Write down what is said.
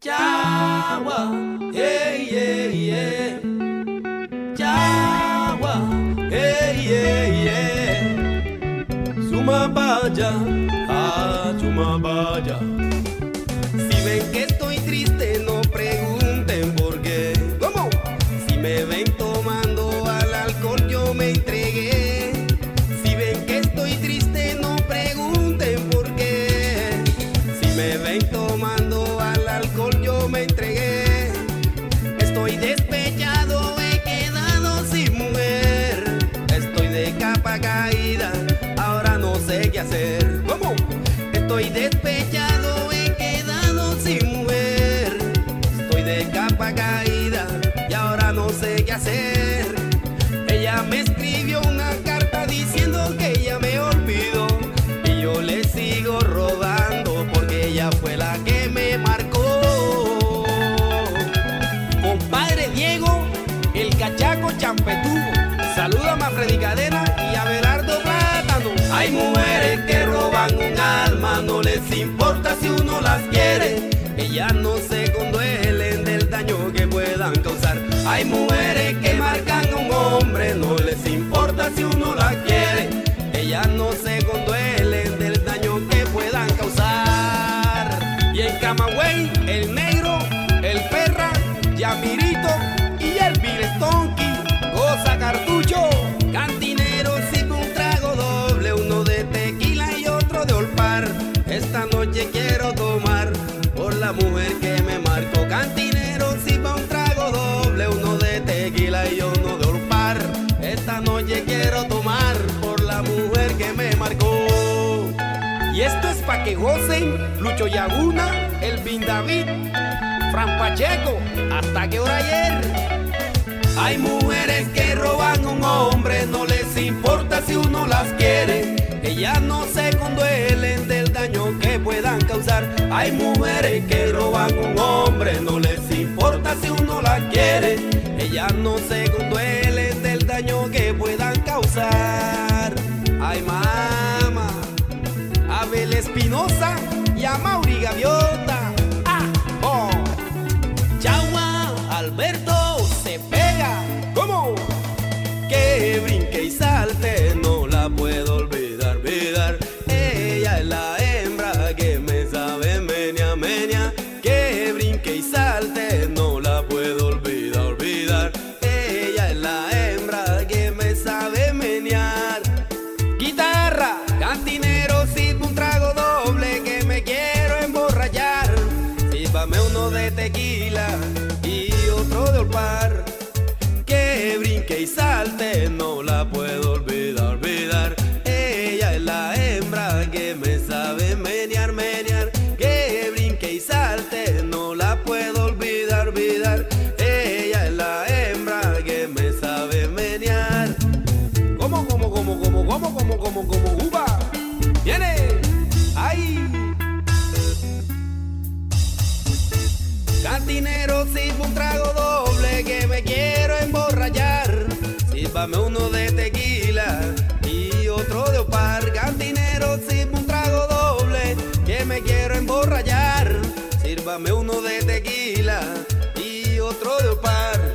Chagua, hey, hey, hey. Chagua, hey, hey, hey. Sumabaya, Sumabaya. Si ven que estoy triste, no pregunten por qué. ¿Cómo? Si me ven tomando al alcohol, yo me entregué. Si ven que estoy triste, no pregunten por qué. Si me ven tomando al alcohol, yo me entregué. Estoy despechado, he quedado sin mujer. Estoy de capa caída, ahora no sé qué hacer. ¿Cómo? Estoy despechado, he quedado sin mujer. Estoy de capa caída y ahora no sé qué hacer. Ella me escribió una carta diciendo que ella me olvidó y yo le sigo rodando porque ella fue la que me marcó. Compadre Diego, el cachaco champetudo, salúdame a Freddy Cadena y a Berardo Plátano. Hay mujeres que roban un alma, no les importa si uno las quiere. Ellas no se conduelen del daño que puedan causar. Hay mujeres que marcan a un hombre, no les importa si uno las quiere. Ellas no se conduelen del daño que puedan causar. Y en Camagüey, el negro, el perra, Yamirito y el Bilestonki, goza cartucho. Cantinero sirve un trago doble, uno de tequila y otro de olpar. Esta noche quiero tomar por la mujer que me marcó. Cantinero sirve un trago doble, uno de tequila y uno de olpar. Esta noche quiero tomar por la mujer que me marcó. Y esto es pa' que gocen Lucho Yaguna, Elvin David, Fran Pacheco, ¿hasta qué hora ayer? Hay mujeres que roban a un hombre, no les importa si uno las quiere. Ellas no se conduelen del daño que puedan causar. Hay mujeres que roban a un hombre, no les importa si uno las quiere. Ellas no se conduelen del daño que puedan causar. Ay, mamá, Abel Espinosa y a Mauri Gaviota. Chagua, Alberto se pega. ¿Cómo? Que brinque y salte, no la puedo olvidar, olvidar. Ella es la hembra que me sabe meña, meña. Que brinque y salte, no la puedo olvidar, olvidar. Ella es la hembra que me sabe menear. Guitarra, cantinero, sirve un trago doble que me quiero emborrachar. Sírvame uno de tequila y otro de olpar. Que brinque y salte, no la puedo olvidar, olvidar. Ella es la hembra que me sabe menear, menear. Que brinque y salte, no la puedo olvidar, olvidar. Ella es la hembra que me sabe menear. ¿Cómo, uva? ¡Viene! ¡Ay! Cantinero, sirve un trago doble que me quiero emborrachar. Sírvame uno de tequila y otro de opar. Cantinero, sirve un trago doble que me quiero emborrachar. Sírvame uno de tequila y otro de opar.